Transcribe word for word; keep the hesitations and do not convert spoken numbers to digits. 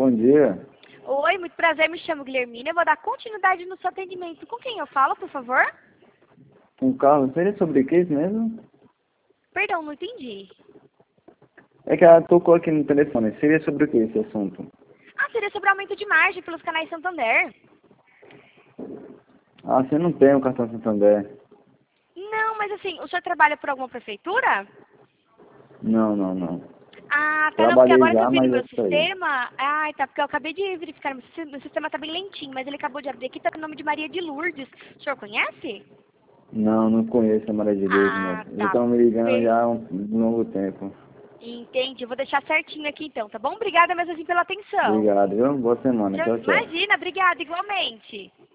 bom dia. Oi, muito prazer, me chamo Guilhermina. Eu vou dar continuidade no seu atendimento. Com quem eu falo, por favor? Com o Carlos, seria sobre o que isso mesmo? Perdão, não entendi. É que ela tocou aqui no telefone. Seria sobre o que esse assunto? Ah, seria sobre aumento de margem pelos canais Santander. Ah, você não tem o cartão Santander. Não, mas assim, o senhor trabalha por alguma prefeitura? Não, não, não. Ah, tá, não, porque Trabalhei agora que eu já, vi no mas meu é isso aí. sistema... Ai, tá, porque eu acabei de verificar, meu sistema, meu sistema tá bem lentinho, mas ele acabou de abrir aqui, tá com o nome de Maria de Lourdes. O senhor conhece? Não, não conheço a Maria de Lourdes, Ah, moço. Já tá. estão me ligando Per- já há um longo tempo. Entendi, eu vou deixar certinho aqui então, tá bom? Obrigada mesmo assim pela atenção. Obrigado, viu? Boa semana. Tchau- Tchau, tchau. Imagina, obrigada, igualmente.